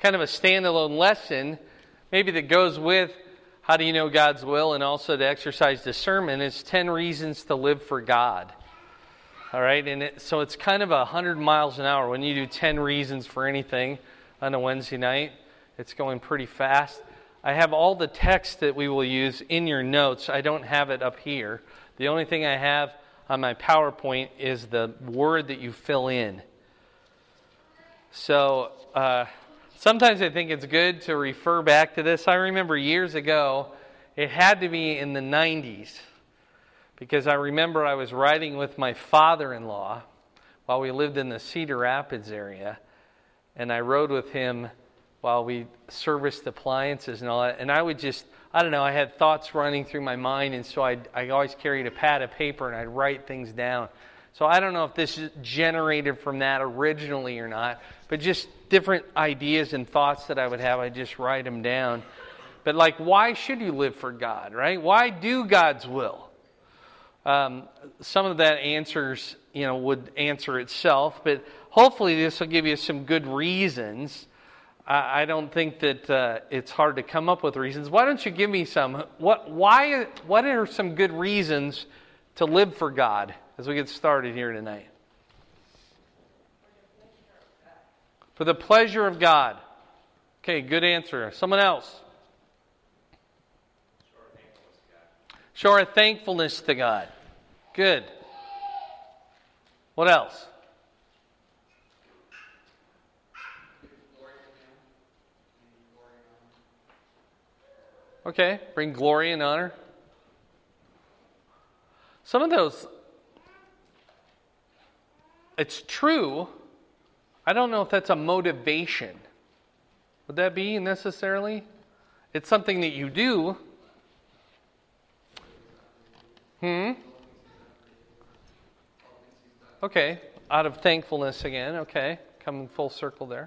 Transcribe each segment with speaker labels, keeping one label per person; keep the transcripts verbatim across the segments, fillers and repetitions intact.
Speaker 1: kind of a standalone lesson, maybe that goes with how do you know God's will and also to exercise discernment. It's ten reasons to live for God. All right, and it, so it's kind of a hundred miles an hour when you do ten reasons for anything on a Wednesday night. It's going pretty fast. I have all the text that we will use in your notes. I don't have it up here. The only thing I have on my PowerPoint is the word that you fill in. So uh, sometimes I think it's good to refer back to this. I remember years ago, it had to be in the nineties, because I remember I was riding with my father-in-law while we lived in the Cedar Rapids area, and I rode with him while we serviced appliances and all that. And I would just, I don't know, I had thoughts running through my mind, and so I'd, I always carried a pad of paper and I'd write things down. So I don't know if this is generated from that originally or not, but just different ideas and thoughts that I would have, I'd just write them down. But like, why should you live for God, right? Why do God's will? Um, some of that answers, you know, would answer itself, but hopefully this will give you some good reasons. I don't think that uh, it's hard to come up with reasons. Why don't you give me some? What? Why? What are some good reasons to live for God as we get started here tonight? For the pleasure of God. Okay, good answer. Someone else. Show our thankfulness to God. Good. What else? Okay, bring glory and honor. Some of those, it's true. I don't know if that's a motivation. Would that be necessarily? It's something that you do. Hmm? Okay, out of thankfulness again. Okay, coming full circle there.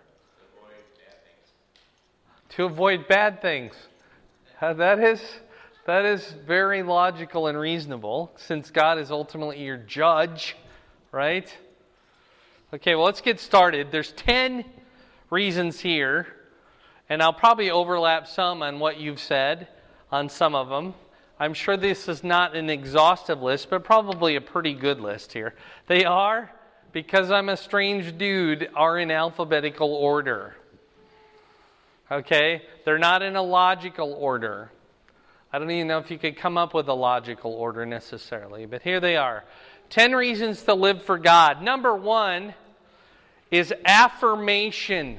Speaker 1: To avoid bad things. Uh, that is that is very logical and reasonable, since God is ultimately your judge, right? Okay, well, let's get started. There's ten reasons here, and I'll probably overlap some on what you've said on some of them. I'm sure this is not an exhaustive list, but probably a pretty good list here. They are, because I'm a strange dude, are in alphabetical order. Okay? They're not in a logical order. I don't even know if you could come up with a logical order necessarily, but here they are. Ten reasons to live for God. Number one is affirmation.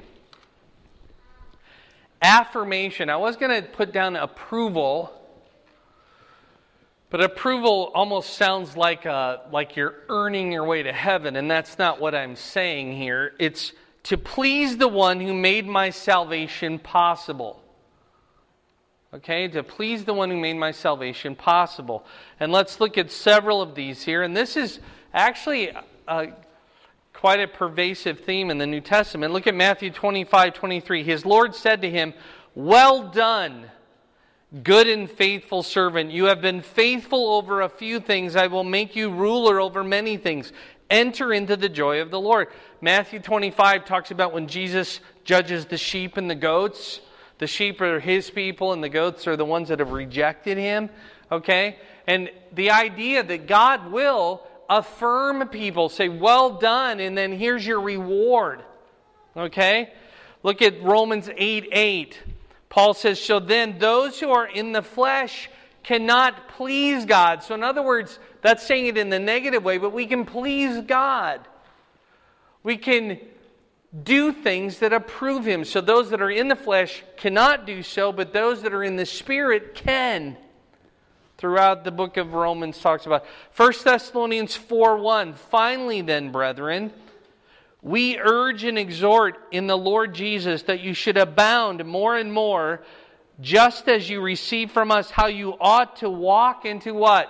Speaker 1: Affirmation. I was going to put down approval, but approval almost sounds like a, like you're earning your way to heaven, and that's not what I'm saying here. It's to please the one who made my salvation possible. Okay, to please the one who made my salvation possible. And let's look at several of these here. And this is actually uh, quite a pervasive theme in the New Testament. Look at Matthew twenty-five twenty-three. His Lord said to him, "Well done, good and faithful servant. You have been faithful over a few things. I will make you ruler over many things. Enter into the joy of the Lord." Matthew twenty-five talks about when Jesus judges the sheep and the goats. The sheep are his people and the goats are the ones that have rejected him. Okay? And the idea that God will affirm people, say, "Well done," and then here's your reward. Okay? Look at Romans eight eight. Paul says, "So then those who are in the flesh cannot please God." So in other words, that's saying it in the negative way, but we can please God. We can do things that approve Him. So those that are in the flesh cannot do so, but those that are in the Spirit can. Throughout the book of Romans talks about. First Thessalonians four one. "Finally then, brethren, we urge and exhort in the Lord Jesus that you should abound more and more, just as you receive from us how you ought to walk into" what?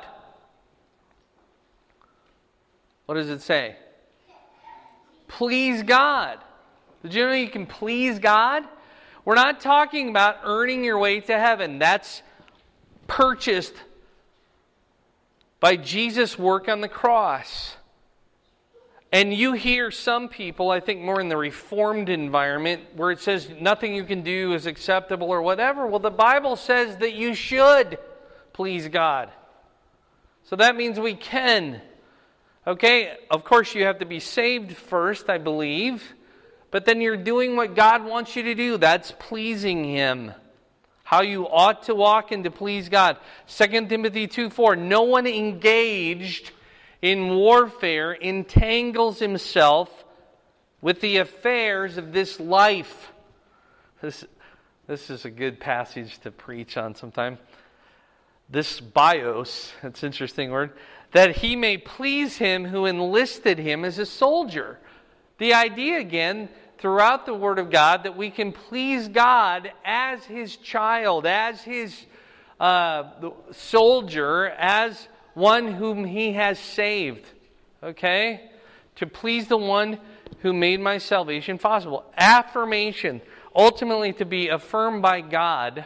Speaker 1: What does it say? Please God. Did you know you can please God? We're not talking about earning your way to heaven. That's purchased by Jesus' work on the cross. And you hear some people, I think more in the Reformed environment, where it says nothing you can do is acceptable or whatever. Well, the Bible says that you should please God. So that means we can. Okay, of course you have to be saved first, I believe. But then you're doing what God wants you to do. That's pleasing Him. How you ought to walk and to please God. Second Timothy two four, no one engaged in warfare entangles himself with the affairs of this life. This, this is a good passage to preach on sometime. This bios, that's an interesting word, that he may please him who enlisted him as a soldier. The idea again, throughout the Word of God, that we can please God as His child, as His uh, soldier, as one whom He has saved. Okay? To please the one who made my salvation possible. Affirmation. Ultimately to be affirmed by God.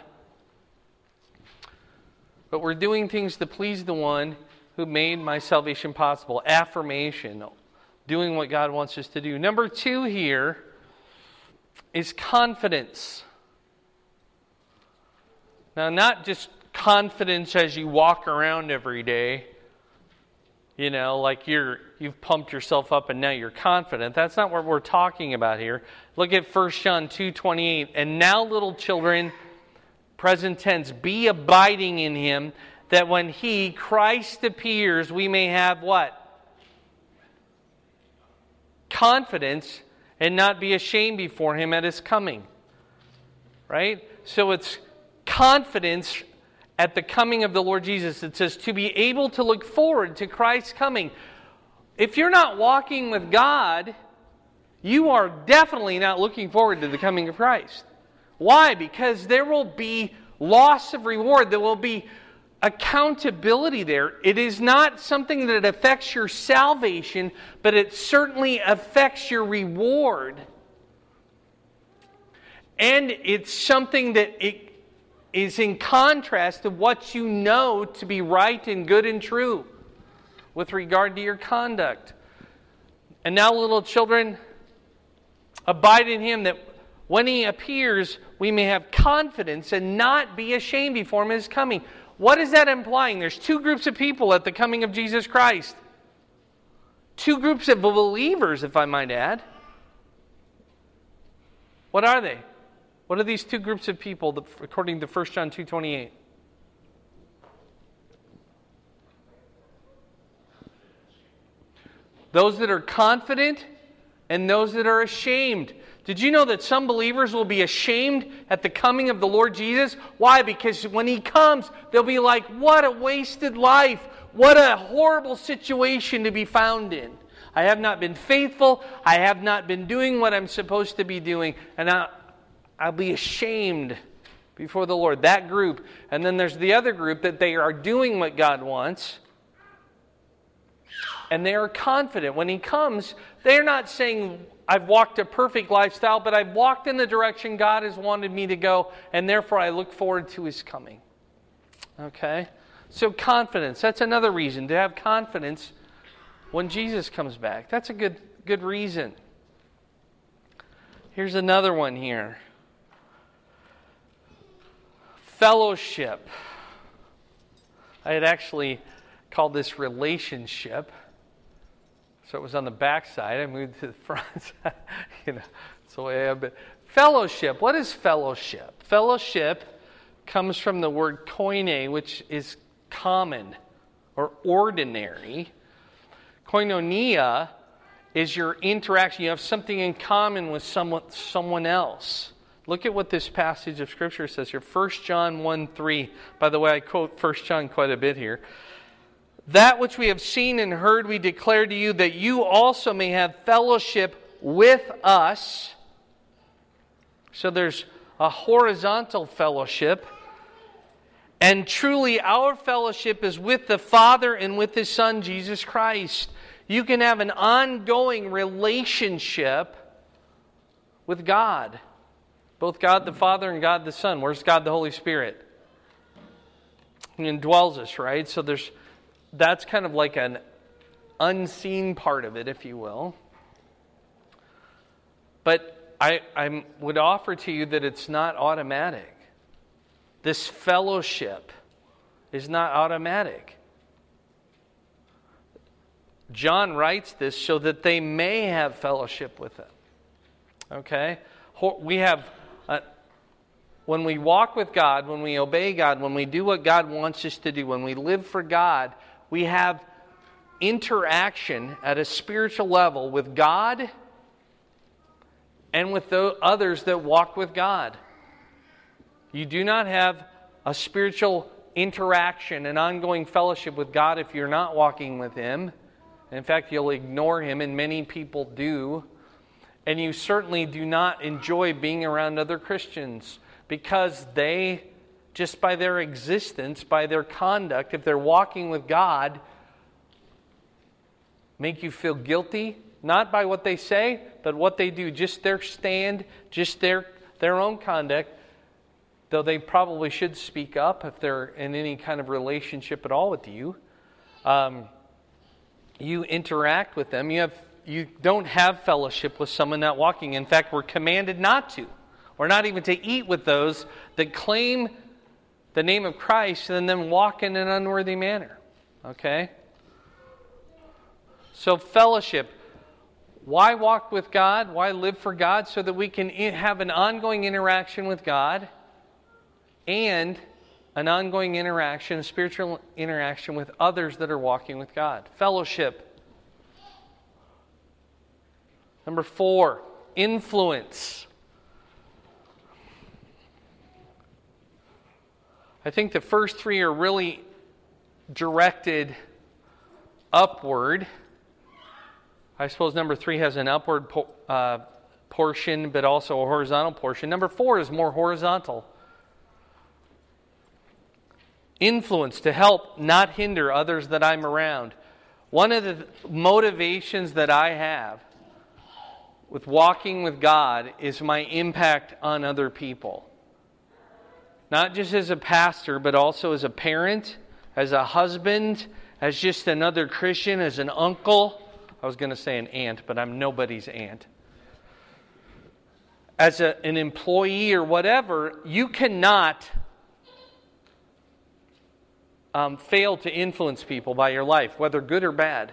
Speaker 1: But we're doing things to please the one who made my salvation possible. Affirmation. Doing what God wants us to do. Number two here is confidence. Now, not just confidence as you walk around every day, you know, like you're, you've pumped yourself up and now you're confident. That's not what we're talking about here. Look at First John two twenty-eight. And now, little children, present tense, be abiding in Him, that when He, Christ, appears, we may have what? Confidence, and not be ashamed before Him at His coming. Right? So it's confidence at the coming of the Lord Jesus. It says to be able to look forward to Christ's coming. If you're not walking with God, you are definitely not looking forward to the coming of Christ. Why? Because there will be loss of reward. There will be accountability there. It is not something that affects your salvation, but it certainly affects your reward. And it's something that it is in contrast to what you know to be right and good and true with regard to your conduct. And now, little children, abide in Him, that when He appears, we may have confidence and not be ashamed before Him at His coming. What is that implying? There's two groups of people at the coming of Jesus Christ. Two groups of believers, if I might add. What are they? What are these two groups of people according to First John two twenty-eight? Those that are confident and those that are ashamed. Did you know that some believers will be ashamed at the coming of the Lord Jesus? Why? Because when He comes, they'll be like, what a wasted life. What a horrible situation to be found in. I have not been faithful. I have not been doing what I'm supposed to be doing. And I, I'll be ashamed before the Lord. That group. And then there's the other group that they are doing what God wants. And they are confident. When He comes, they're not saying, I've walked a perfect lifestyle, but I've walked in the direction God has wanted me to go, and therefore I look forward to His coming. Okay? So confidence. That's another reason to have confidence when Jesus comes back. That's a good, good reason. Here's another one here. Fellowship. I had actually called this relationship. So it was on the back side. I moved to the front. you know, it's the way I've been. Fellowship. What is fellowship? Fellowship comes from the word koine, which is common or ordinary. Koinonia is your interaction. You have something in common with someone, someone else. Look at what this passage of Scripture says here. First John one three. By the way, I quote First John quite a bit here. That which we have seen and heard we declare to you, that you also may have fellowship with us. So there's a horizontal fellowship. And truly our fellowship is with the Father and with His Son, Jesus Christ. You can have an ongoing relationship with God. Both God the Father and God the Son. Where's God the Holy Spirit? He indwells us, right? So there's that's kind of like an unseen part of it, if you will. But I, I would offer to you that it's not automatic. This fellowship is not automatic. John writes this so that they may have fellowship with Him. Okay? We have, uh, when we walk with God, when we obey God, when we do what God wants us to do, when we live for God, we have interaction at a spiritual level with God and with the others that walk with God. You do not have a spiritual interaction, an ongoing fellowship with God if you're not walking with Him. In fact, you'll ignore Him, and many people do. And you certainly do not enjoy being around other Christians because they, just by their existence, by their conduct, if they're walking with God, make you feel guilty, not by what they say, but what they do, just their stand, just their, their own conduct, though they probably should speak up if they're in any kind of relationship at all with you. Um, you interact with them. You have you don't have fellowship with someone not walking. In fact, we're commanded not to, or not even to eat with those that claim the name of Christ and then walk in an unworthy manner. Okay? So fellowship. Why walk with God? Why live for God? So that we can have an ongoing interaction with God and an ongoing interaction, a spiritual interaction with others that are walking with God. Fellowship. Number four, influence. I think the first three are really directed upward. I suppose number three has an upward po- uh, portion, but also a horizontal portion. Number four is more horizontal. Influence, to help, not hinder others that I'm around. One of the motivations that I have with walking with God is my impact on other people. Not just as a pastor, but also as a parent, as a husband, as just another Christian, as an uncle. I was going to say an aunt, but I'm nobody's aunt. As a, an employee or whatever, you cannot um, fail to influence people by your life, whether good or bad.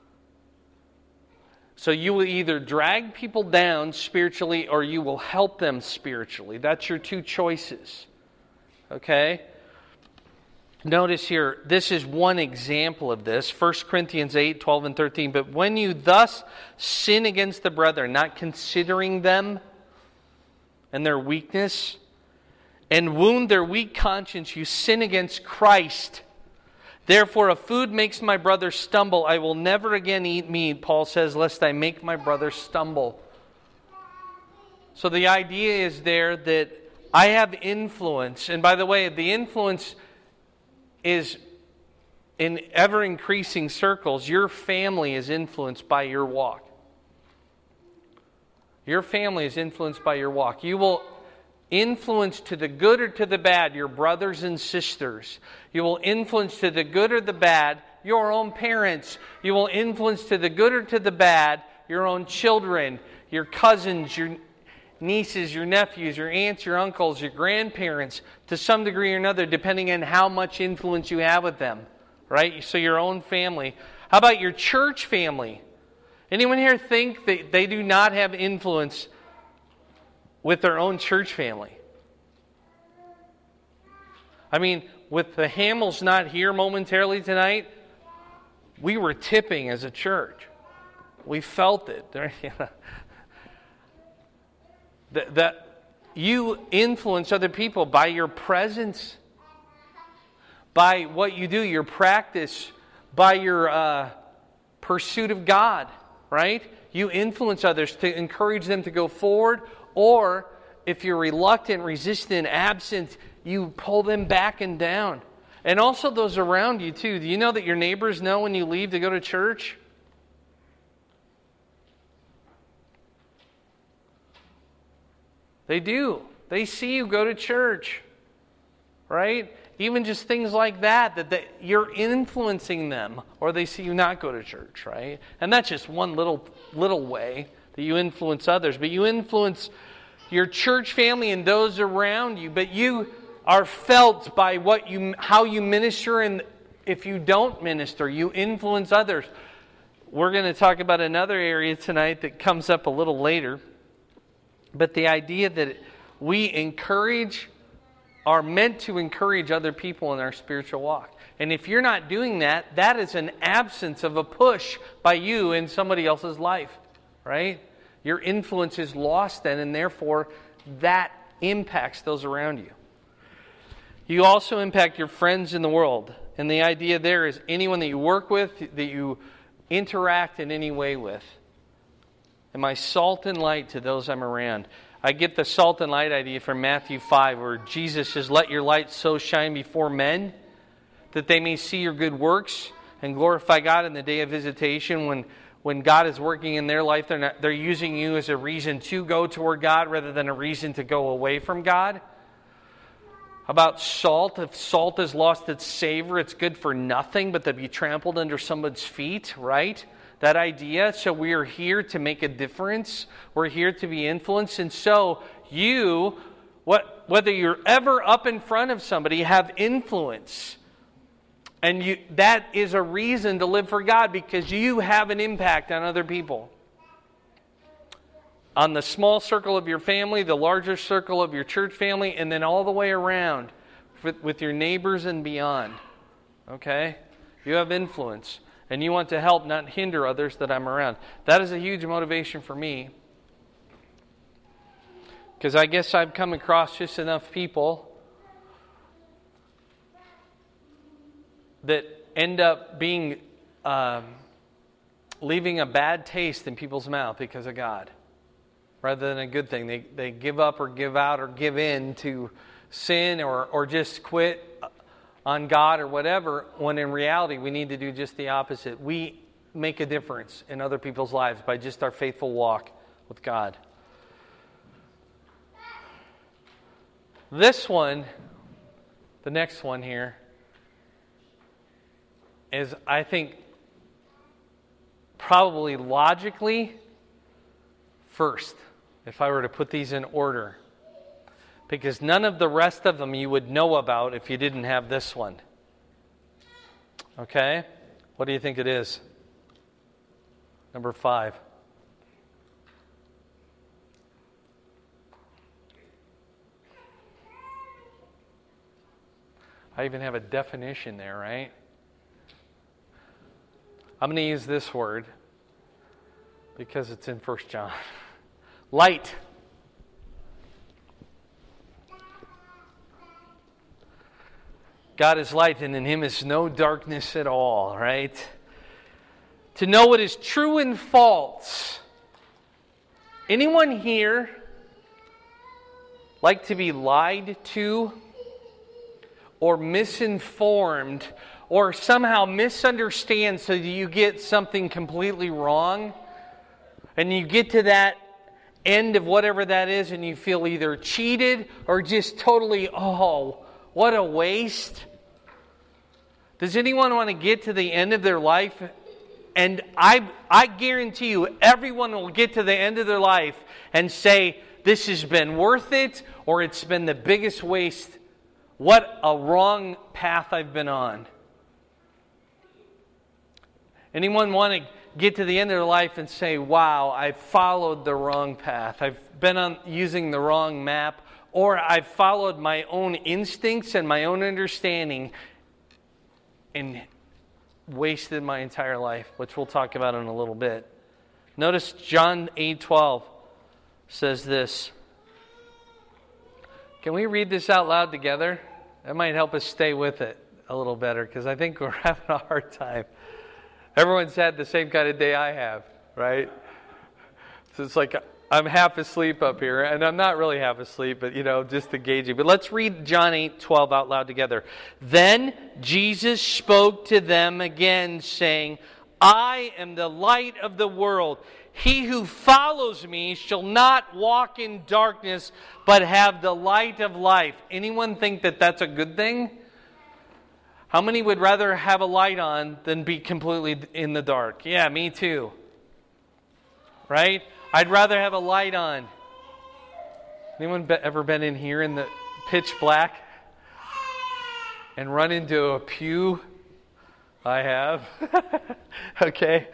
Speaker 1: So you will either drag people down spiritually or you will help them spiritually. That's your two choices. Okay? Notice here, this is one example of this. First Corinthians eight, twelve and thirteen. But when you thus sin against the brethren, not considering them and their weakness, and wound their weak conscience, you sin against Christ. Therefore, if food makes my brother stumble, I will never again eat meat, Paul says, lest I make my brother stumble. So the idea is there that I have influence. And by the way, the influence is in ever-increasing circles. Your family is influenced by your walk. Your family is influenced by your walk. You will influence to the good or to the bad your brothers and sisters. You will influence to the good or the bad your own parents. You will influence to the good or to the bad your own children, your cousins, your nieces, your nephews, your aunts, your uncles, your grandparents, to some degree or another, depending on how much influence you have with them. Right? So your own family. How about your church family? Anyone here think that they do not have influence with their own church family? I mean, with the Hamels not here momentarily tonight, we were tipping as a church. We felt it. that, that you influence other people by your presence, by what you do, your practice, by your uh, pursuit of God, right? You influence others to encourage them to go forward. Or if you're reluctant, resistant, absent, you pull them back and down. And also those around you too. Do you know that your neighbors know when you leave to go to church? They do. They see you go to church. right? Even just things like that, that, that you're influencing them, or they see you not go to church, right? And that's just one little little way that you influence others. But you influence your church family and those around you, but you are felt by what you, how you minister, and if you don't minister, you influence others. We're going to talk about another area tonight that comes up a little later, but the idea that we encourage, are meant to encourage other people in our spiritual walk. And if you're not doing that, that is an absence of a push by you in somebody else's life, right? Your influence is lost then, and therefore that impacts those around you. You also impact your friends in the world. And the idea there is anyone that you work with, that you interact in any way with. Am I salt and light to those I'm around? I get the salt and light idea from Matthew five, where Jesus says, let your light so shine before men that they may see your good works and glorify God in the day of visitation. When, when God is working in their life, they're, not, they're using you as a reason to go toward God rather than a reason to go away from God. About salt, if salt has lost its savor, it's good for nothing but to be trampled under someone's feet, right? That idea. So we are here to make a difference. We're here to be influenced. And so you, what, whether you're ever up in front of somebody, have influence. And you, that is a reason to live for God, because you have an impact on other people. On the small circle of your family, the larger circle of your church family, and then all the way around with, with your neighbors and beyond. Okay? You have influence. And you want to help, not hinder others that I'm around. That is a huge motivation for me. Because I guess I've come across just enough people that end up being, um, leaving a bad taste in people's mouth because of God, rather than a good thing. They they give up or give out or give in to sin, or, or just quit on God or whatever, when in reality we need to do just the opposite. We make a difference in other people's lives by just our faithful walk with God. This one, the next one here, is, I think, probably logically first, if I were to put these in order. Because none of the rest of them you would know about if you didn't have this one. Okay? What do you think it is? Number five. I even have a definition there, right? I'm going to use this word because it's in First John. Light. God is light, and in Him is no darkness at all, right? To know what is true and false. Anyone here like to be lied to or misinformed or somehow misunderstand so that you get something completely wrong? And you get to that end of whatever that is and you feel either cheated or just totally, oh, what a waste. Does anyone want to get to the end of their life? And I I guarantee you, everyone will get to the end of their life and say, this has been worth it, or it's been the biggest waste. What a wrong path I've been on. Anyone want to get to the end of their life and say, wow, I followed the wrong path. I've been on using the wrong map. Or I've followed my own instincts and my own understanding and wasted my entire life, which we'll talk about in a little bit. Notice John eight twelve says this. Can we read this out loud together? That might help us stay with it a little better, because I think we're having a hard time. Everyone's had the same kind of day I have, right? So it's like I'm half asleep up here, and I'm not really half asleep, but, you know, just to gauge you. But let's read John eight twelve out loud together. Then Jesus spoke to them again, saying, I am the light of the world. He who follows me shall not walk in darkness, but have the light of life. Anyone think that that's a good thing? How many would rather have a light on than be completely in the dark? Yeah, me too. Right? I'd rather have a light on. Anyone be- ever been in here in the pitch black and run into a pew? I have. Okay.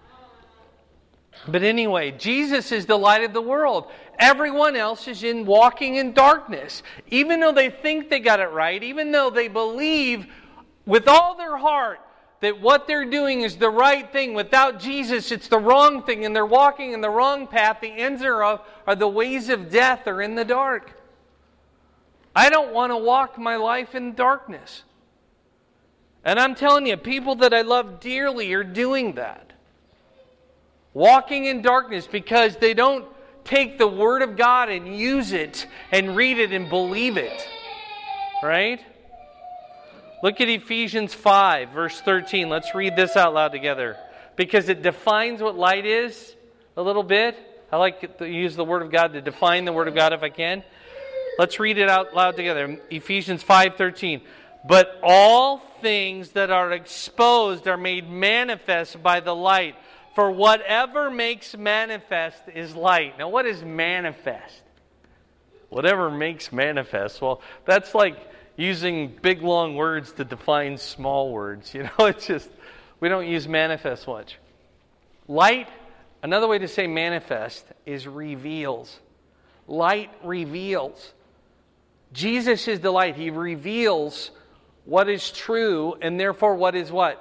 Speaker 1: But anyway, Jesus is the light of the world. Everyone else is in walking in darkness. Even though they think they got it right, even though they believe with all their heart that what they're doing is the right thing, without Jesus it's the wrong thing, and they're walking in the wrong path, the ends thereof are the ways of death or in the dark. I don't want to walk my life in darkness. And I'm telling you, people that I love dearly are doing that. Walking in darkness because they don't take the Word of God and use it and read it and believe it. Right? Look at Ephesians five, verse thirteen. Let's read this out loud together. Because it defines what light is a little bit. I like to use the Word of God to define the Word of God if I can. Let's read it out loud together. Ephesians five thirteen. But all things that are exposed are made manifest by the light. For whatever makes manifest is light. Now, what is manifest? Whatever makes manifest. Well, that's like using big, long words to define small words. You know, it's just, we don't use manifest much. Light, another way to say manifest is reveals. Light reveals. Jesus is the light. He reveals what is true and therefore what is what?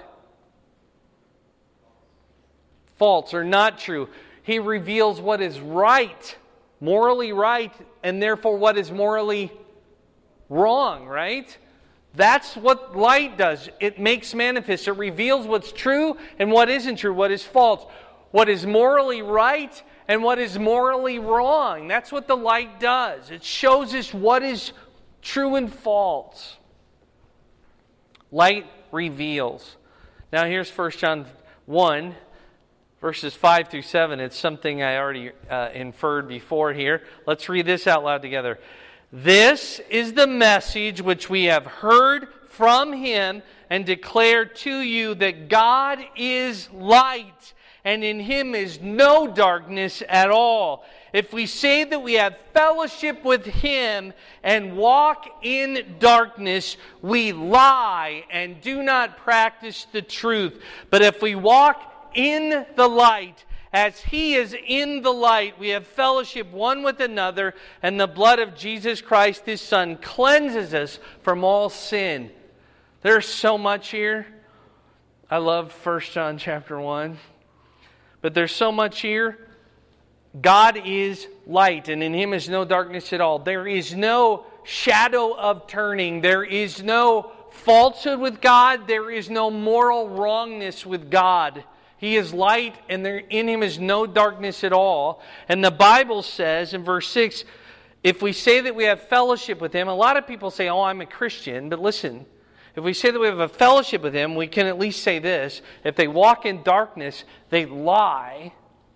Speaker 1: False or not true. He reveals what is right, morally right, and therefore what is morally wrong, right? That's what light does. It makes manifest. It reveals what's true and what isn't true, what is false, what is morally right and what is morally wrong. That's what the light does. It shows us what is true and false. Light reveals. Now here's First John one. Verses five through seven, it's something I already uh, inferred before here. Let's read this out loud together. This is the message which we have heard from Him and declare to you, that God is light, and in Him is no darkness at all. If we say that we have fellowship with Him and walk in darkness, we lie and do not practice the truth. But if we walk in the light, as He is in the light, we have fellowship one with another, and the blood of Jesus Christ, His Son, cleanses us from all sin. There's so much here. I love First John chapter one. But there's so much here. God is light, and in Him is no darkness at all. There is no shadow of turning. There is no falsehood with God. There is no moral wrongness with God. He is light, and there, in Him is no darkness at all. And the Bible says in verse six, if we say that we have fellowship with Him, a lot of people say, oh, I'm a Christian. But listen, if we say that we have a fellowship with Him, we can at least say this. If they walk in darkness, they lie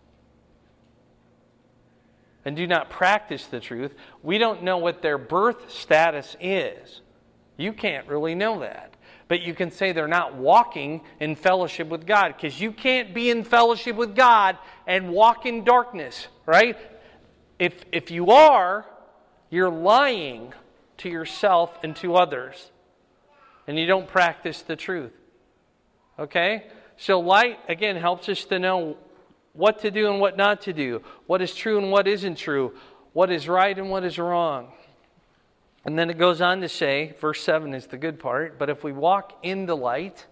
Speaker 1: and do not practice the truth. We don't know what their birth status is. You can't really know that. But you can say they're not walking in fellowship with God, because you can't be in fellowship with God and walk in darkness, right? If, if you are, you're lying to yourself and to others, and you don't practice the truth. Okay? So light, again, helps us to know what to do and what not to do, what is true and what isn't true, what is right and what is wrong. And then it goes on to say, verse seven is the good part, but if we walk in the light,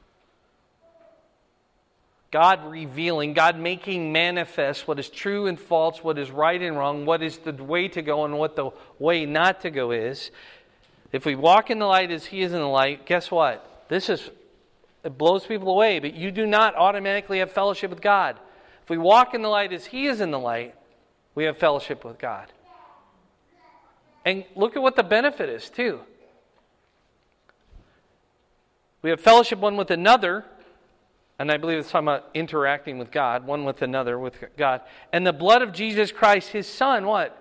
Speaker 1: God revealing, God making manifest what is true and false, what is right and wrong, what is the way to go and what the way not to go is. If we walk in the light as He is in the light, guess what? This is, it blows people away, but you do not automatically have fellowship with God. If we walk in the light as He is in the light, we have fellowship with God. And look at what the benefit is, too. We have fellowship one with another, And I believe it's talking about interacting with God, one with another, with God. And the blood of Jesus Christ, His Son, what?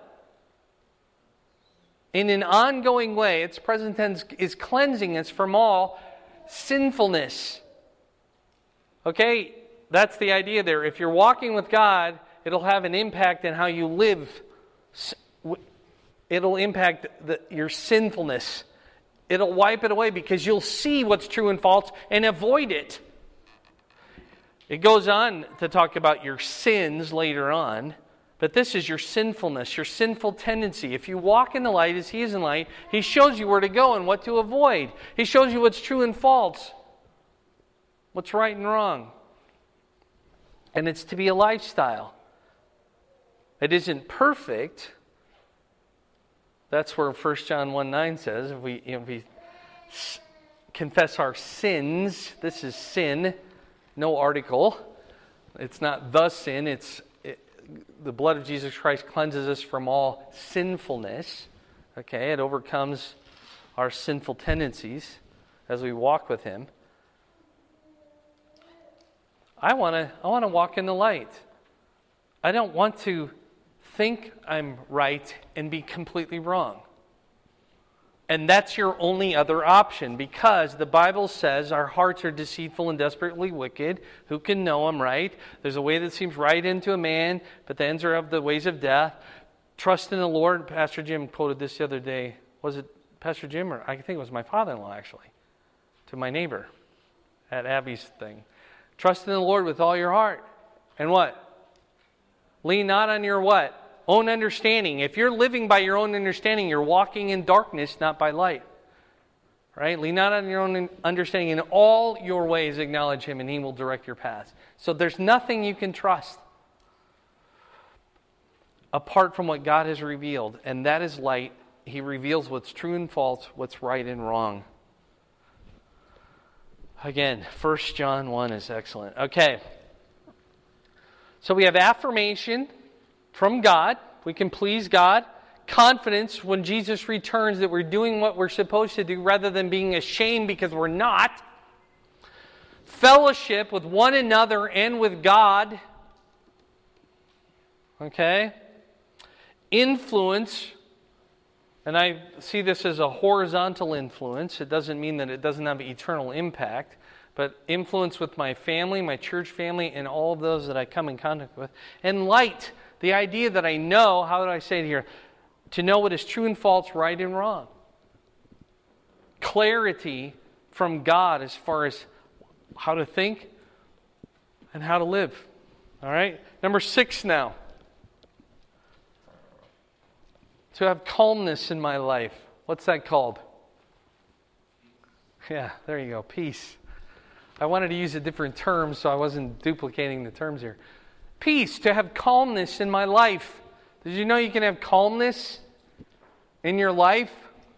Speaker 1: In an ongoing way, its present tense is cleansing us from all sinfulness. Okay? That's the idea there. If you're walking with God, it'll have an impact on how you live. It'll impact the, your sinfulness. It'll wipe it away because you'll see what's true and false and avoid it. It goes on to talk about your sins later on, but this is your sinfulness, your sinful tendency. If you walk in the light as He is in light, He shows you where to go and what to avoid. He shows you what's true and false, what's right and wrong. And it's to be a lifestyle. It isn't perfect. That's where First John one nine says, if we, if we confess our sins, this is sin, no article. It's not the sin, it's it, the blood of Jesus Christ cleanses us from all sinfulness. Okay, it overcomes our sinful tendencies as we walk with Him. I want to I want to walk in the light. I don't want to think I'm right and be completely wrong. And that's your only other option, because the Bible says our hearts are deceitful and desperately wicked. Who can know them, right? There's a way that seems right into a man, but the ends are of the ways of death. Trust in the Lord. Pastor Jim quoted this the other day. Was it Pastor Jim, or I think it was my father-in-law actually, to my neighbor at Abby's thing. Trust in the Lord with all your heart. And what? Lean not on your what? Own understanding. If you're living by your own understanding, you're walking in darkness, not by light. Right? Lean not on your own understanding. In all your ways acknowledge Him, and He will direct your paths. So there's nothing you can trust apart from what God has revealed. And that is light. He reveals what's true and false, what's right and wrong. Again, First John one is excellent. Okay. So we have affirmation from God. We can please God. Confidence when Jesus returns that we're doing what we're supposed to do rather than being ashamed because we're not. Fellowship with one another and with God. Okay. Influence. And I see this as a horizontal influence. It doesn't mean that it doesn't have eternal impact. But influence with my family, my church family, and all of those that I come in contact with. And light. The idea that I know, how do I say it here? To know what is true and false, right and wrong. Clarity from God as far as how to think and how to live. All right? Number six now. To have calmness in my life. What's that called? Yeah, there you go. Peace. I wanted to use a different term so I wasn't duplicating the terms here. Peace, to have calmness in my life. Did you know you can have calmness in your life?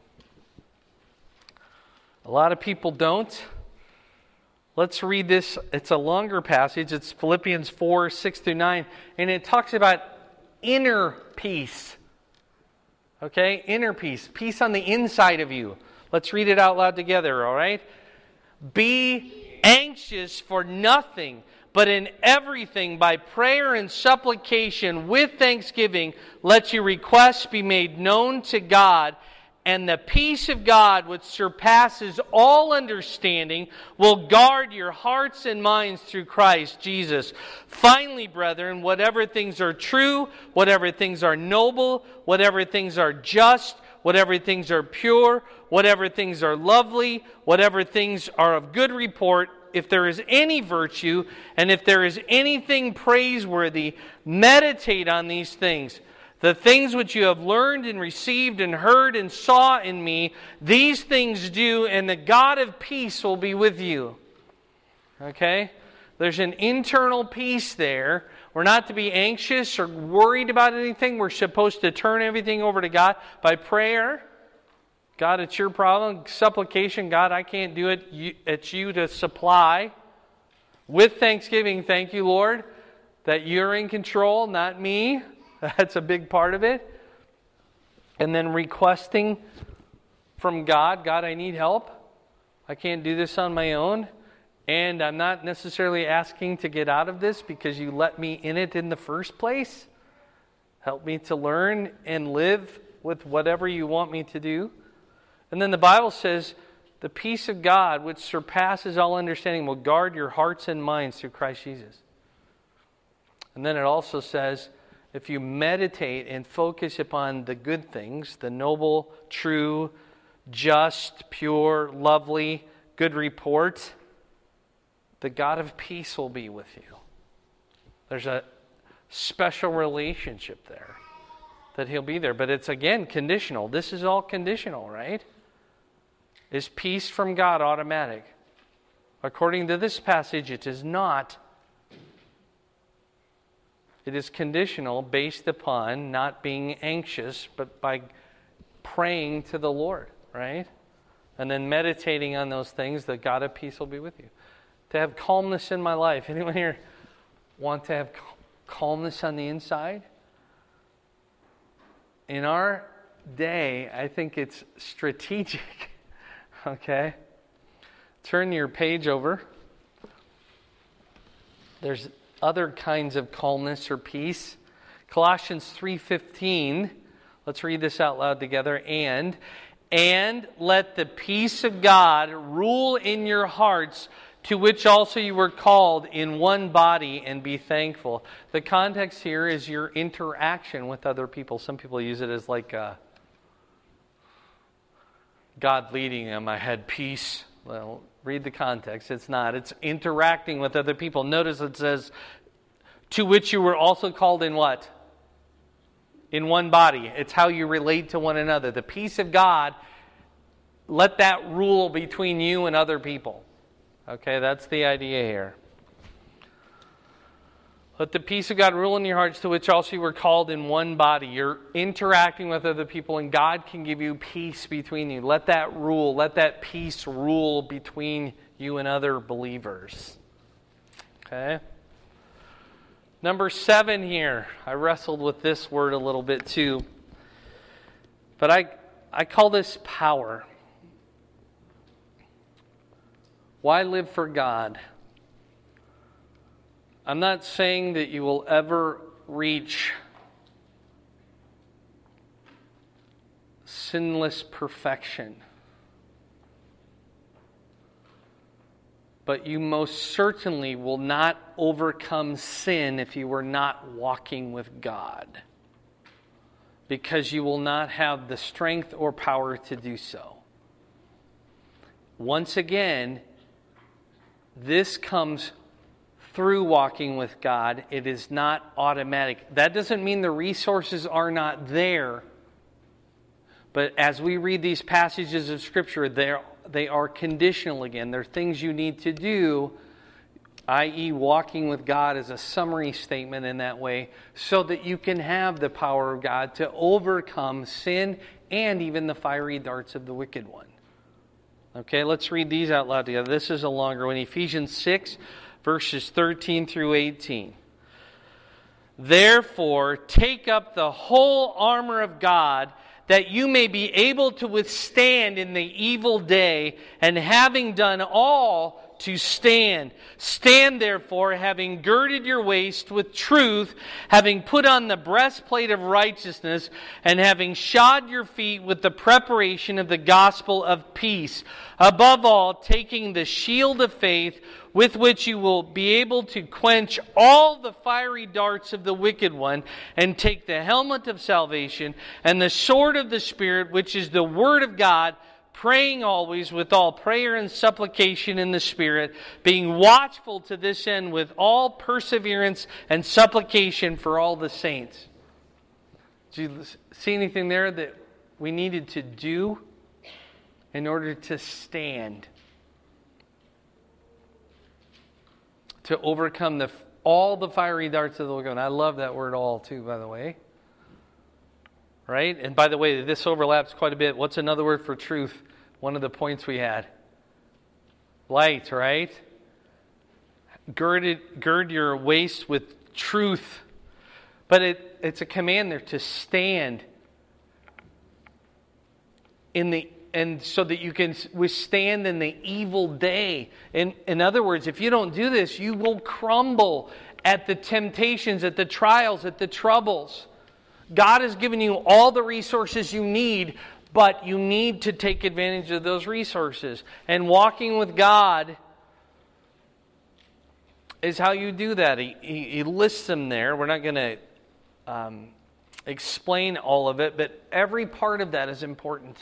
Speaker 1: A lot of people don't. Let's read this. It's a longer passage. It's Philippians four, six through nine. And it talks about inner peace. Okay? Inner peace. Peace on the inside of you. Let's read it out loud together, all right? Be anxious for nothing, but in everything, by prayer and supplication, with thanksgiving, let your requests be made known to God, and the peace of God, which surpasses all understanding, will guard your hearts and minds through Christ Jesus. Finally, brethren, whatever things are true, whatever things are noble, whatever things are just, whatever things are pure, whatever things are lovely, whatever things are of good report, if there is any virtue, and if there is anything praiseworthy, meditate on these things. The things which you have learned and received and heard and saw in me, these things do, and the God of peace will be with you. Okay? There's an internal peace there. We're not to be anxious or worried about anything. We're supposed to turn everything over to God by prayer. God, it's your problem. Supplication, God, I can't do it. You, it's you to supply. With thanksgiving, thank you, Lord, that you're in control, not me. That's a big part of it. And then requesting from God, God, I need help. I can't do this on my own. And I'm not necessarily asking to get out of this because you let me in it in the first place. Help me to learn and live with whatever you want me to do. And then the Bible says, the peace of God, which surpasses all understanding, will guard your hearts and minds through Christ Jesus. And then it also says, if you meditate and focus upon the good things, the noble, true, just, pure, lovely, good report, the God of peace will be with you. There's a special relationship there that He'll be there. But it's, again, conditional. This is all conditional, right? Is peace from God automatic? According to this passage, it is not. It is conditional based upon not being anxious, but by praying to the Lord, right? And then meditating on those things, the God of peace will be with you. To have calmness in my life. Anyone here want to have calmness on the inside? In our day, I think it's strategic. Okay? Turn your page over. There's other kinds of calmness or peace. Colossians three fifteen. Let's read this out loud together. And, and let the peace of God rule in your hearts, to which also you were called in one body, and be thankful. The context here is your interaction with other people. Some people use it as like uh, God leading them. I had peace. Well, read the context. It's not. It's interacting with other people. Notice it says, to which you were also called in what? In one body. It's how you relate to one another. The peace of God, let that rule between you and other people. Okay, that's the idea here. Let the peace of God rule in your hearts, to which also you were called in one body. You're interacting with other people, and God can give you peace between you. Let that rule, let that peace rule between you and other believers. Okay? Number seven here. I wrestled with this word a little bit too. But I, I call this power. Why live for God? I'm not saying that you will ever reach sinless perfection. But you most certainly will not overcome sin if you were not walking with God. Because you will not have the strength or power to do so. Once again, this comes through walking with God. It is not automatic. That doesn't mean the resources are not there. But as we read these passages of Scripture, they're, they are conditional again. They're things you need to do, that is walking with God is a summary statement in that way, so that you can have the power of God to overcome sin and even the fiery darts of the wicked one. Okay, let's read these out loud together. This is a longer one. Ephesians six, verses thirteen through eighteen. Therefore, take up the whole armor of God, that you may be able to withstand in the evil day, and having done all, to stand. Stand therefore, having girded your waist with truth, having put on the breastplate of righteousness, and having shod your feet with the preparation of the gospel of peace. Above all, taking the shield of faith, with which you will be able to quench all the fiery darts of the wicked one, and take the helmet of salvation and the sword of the Spirit, which is the word of God, praying always with all prayer and supplication in the Spirit, being watchful to this end with all perseverance and supplication for all the saints. Did you see anything there that we needed to do in order to stand? To overcome the all the fiery darts of the wicked one. I love that word all too, by the way. Right? And by the way, this overlaps quite a bit. What's another word for truth? One of the points we had. Light, right? Gird, it, gird your waist with truth. But it, it's a command there to stand in the and so that you can withstand in the evil day. In, in other words, if you don't do this, you will crumble at the temptations, at the trials, at the troubles. God has given you all the resources you need, but you need to take advantage of those resources. And walking with God is how you do that. He, he, he lists them there. We're not going to um, explain all of it, but every part of that is important.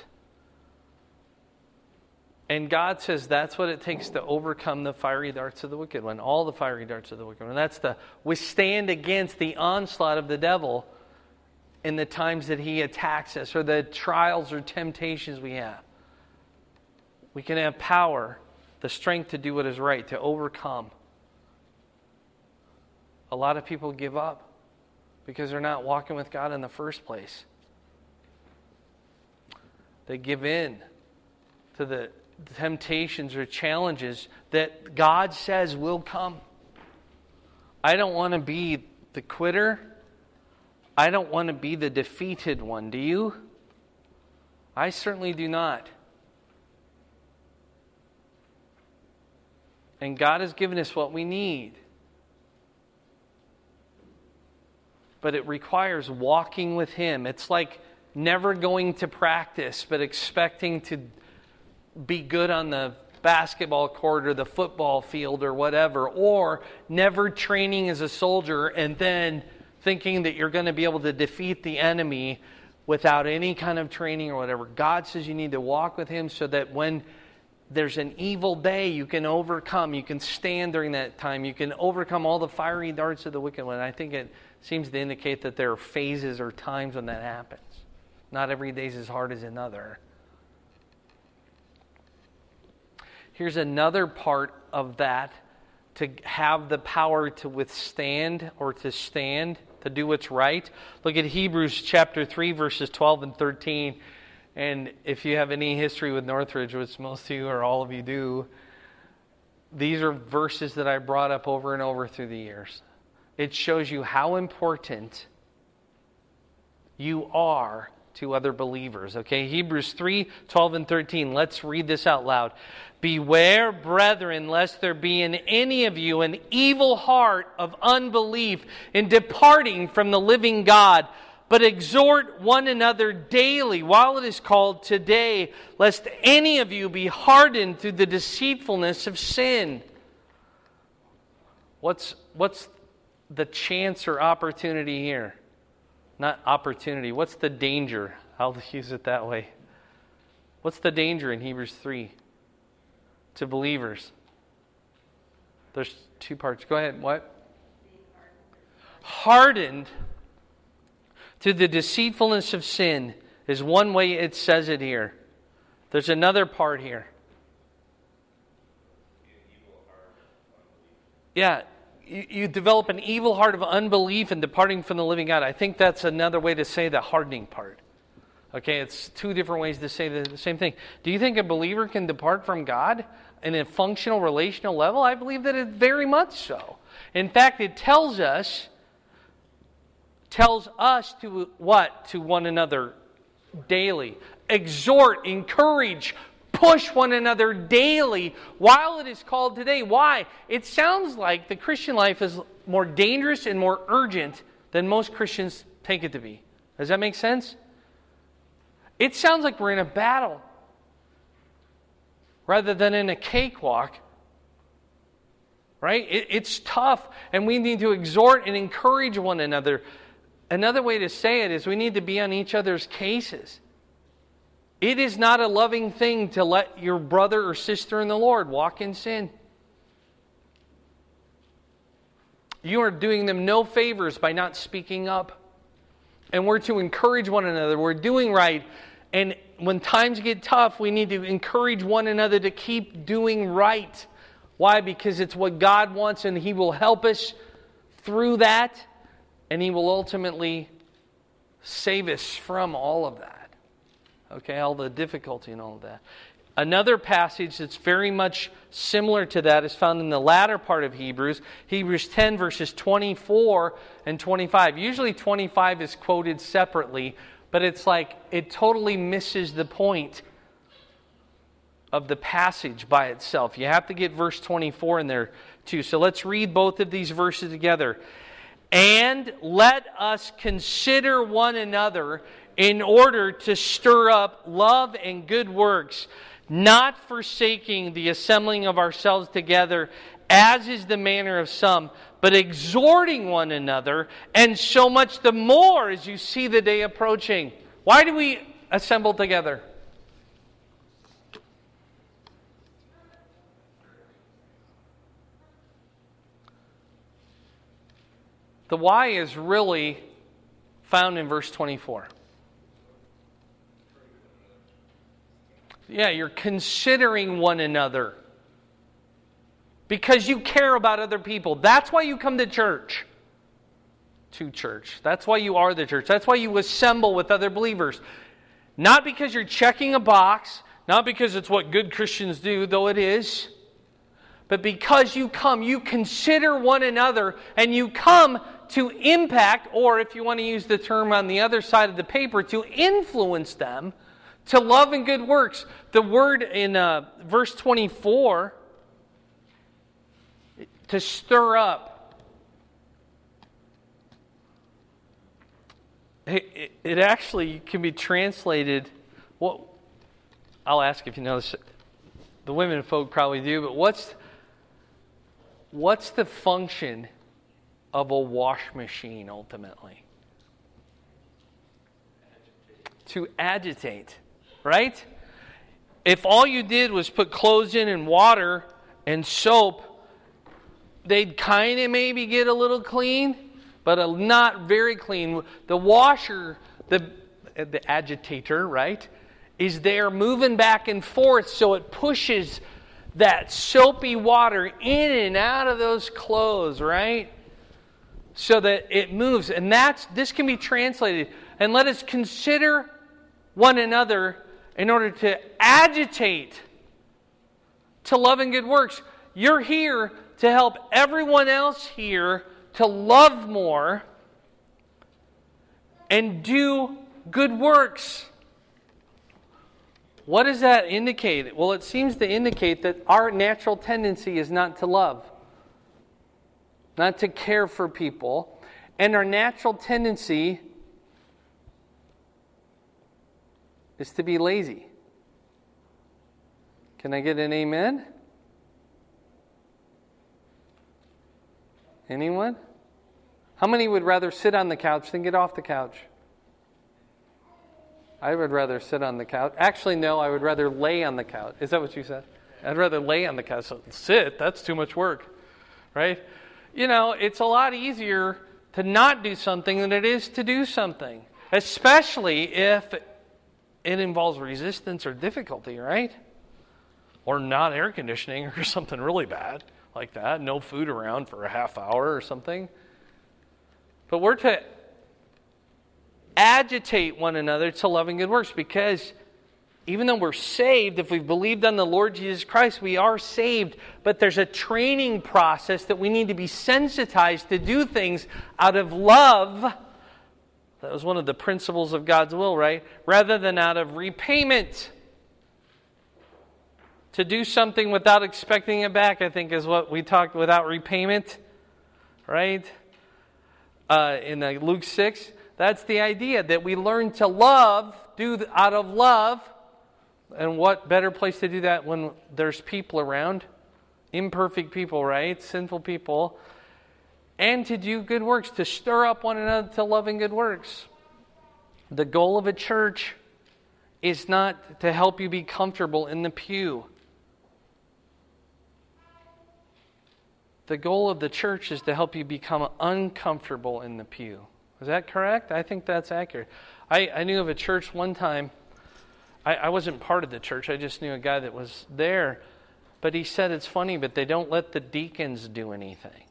Speaker 1: And God says that's what it takes to overcome the fiery darts of the wicked one, all the fiery darts of the wicked one. That's to withstand against the onslaught of the devil in the times that he attacks us, or the trials or temptations we have. We can have power, the strength to do what is right, to overcome. A lot of people give up because they're not walking with God in the first place. They give in to the temptations or challenges that God says will come. I don't want to be the quitter. I don't want to be the defeated one. Do you? I certainly do not. And God has given us what we need. But it requires walking with Him. It's like never going to practice, but expecting to be good on the basketball court or the football field or whatever. Or never training as a soldier and then thinking that you're going to be able to defeat the enemy without any kind of training or whatever. God says you need to walk with Him so that when there's an evil day, you can overcome. You can stand during that time. You can overcome all the fiery darts of the wicked one. I think it seems to indicate that there are phases or times when that happens. Not every day is as hard as another. Here's another part of that, to have the power to withstand or to stand, to do what's right. Look at Hebrews chapter three, verses twelve and thirteen. And if you have any history with Northridge, which most of you or all of you do, these are verses that I brought up over and over through the years. It shows you how important you are to other believers. Okay, Hebrews three, twelve and thirteen. Let's read this out loud. Beware, brethren, lest there be in any of you an evil heart of unbelief in departing from the living God. But exhort one another daily while it is called today, lest any of you be hardened through the deceitfulness of sin. What's, what's the chance or opportunity here? Not opportunity. What's the danger? I'll use it that way. What's the danger in Hebrews three to believers? There's two parts. Go ahead. What? Hardened to the deceitfulness of sin is one way it says it here. There's another part here. Yeah, you, you develop an evil heart of unbelief and departing from the living God. I think that's another way to say the hardening part. Okay, it's two different ways to say the, the same thing. Do you think a believer can depart from God in a functional, relational level? I believe that it very much so. In fact, it tells us tells us to what? To one another daily. Exhort, encourage, push one another daily while it is called today. Why? It sounds like the Christian life is more dangerous and more urgent than most Christians take it to be. Does that make sense? It sounds like we're in a battle rather than in a cakewalk. Right? It, it's tough, and we need to exhort and encourage one another. Another way to say it is we need to be on each other's cases. It is not a loving thing to let your brother or sister in the Lord walk in sin. You are doing them no favors by not speaking up. And we're to encourage one another. We're doing right. And when times get tough, we need to encourage one another to keep doing right. Why? Because it's what God wants, and He will help us through that. And He will ultimately save us from all of that. Okay, all the difficulty and all of that. Another passage that's very much similar to that is found in the latter part of Hebrews. Hebrews ten, verses twenty-four and twenty-five. Usually twenty-five is quoted separately, but it's like it totally misses the point of the passage by itself. You have to get verse twenty-four in there too. So let's read both of these verses together. And let us consider one another in order to stir up love and good works, not forsaking the assembling of ourselves together, as is the manner of some, but exhorting one another, and so much the more as you see the day approaching. Why do we assemble together? The why is really found in verse twenty-four. Yeah, you're considering one another because you care about other people. That's why you come to church. To church. That's why you are the church. That's why you assemble with other believers. Not because you're checking a box, not because it's what good Christians do, though it is, but because you come, you consider one another, and you come to impact, or if you want to use the term on the other side of the paper, to influence them to love and good works. The word in uh, verse twenty-four, to stir up. It, it actually can be translated, well, I'll ask if you know this. The women folk probably do, but what's what's the function of a wash machine ultimately? Agitate. To agitate, right? If all you did was put clothes in and water and soap, they'd kind of maybe get a little clean, but not very clean. The washer, the the agitator, right, is there moving back and forth, so it pushes that soapy water in and out of those clothes, right? So that it moves. And that's this can be translated. And let us consider one another in order to agitate to love and good works. You're here to help everyone else here to love more and do good works. What does that indicate? Well, it seems to indicate that our natural tendency is not to love, not to care for people, and our natural tendency is to be lazy. Can I get an amen? Anyone? How many would rather sit on the couch than get off the couch? I would rather sit on the couch. Actually, no, I would rather lay on the couch. Is that what you said? I'd rather lay on the couch. So sit, that's too much work, right? You know, it's a lot easier to not do something than it is to do something, especially if it involves resistance or difficulty, right? Or not air conditioning or something really bad like that. No food around for a half hour or something. But we're to agitate one another to love and good works, because even though we're saved, if we've believed on the Lord Jesus Christ, we are saved. But there's a training process that we need to be sensitized to do things out of love. That was one of the principles of God's will, right? Rather than out of repayment. To do something without expecting it back, I think, is what we talked without repayment, right? Uh, in uh, Luke six, that's the idea, that we learn to love, do out of love. And what better place to do that when there's people around? Imperfect people, right? Sinful people. And to do good works, to stir up one another to love and good works. The goal of a church is not to help you be comfortable in the pew. The goal of the church is to help you become uncomfortable in the pew. Is that correct? I think that's accurate. I, I knew of a church one time. I, I wasn't part of the church. I just knew a guy that was there. But he said it's funny, but they don't let the deacons do anything.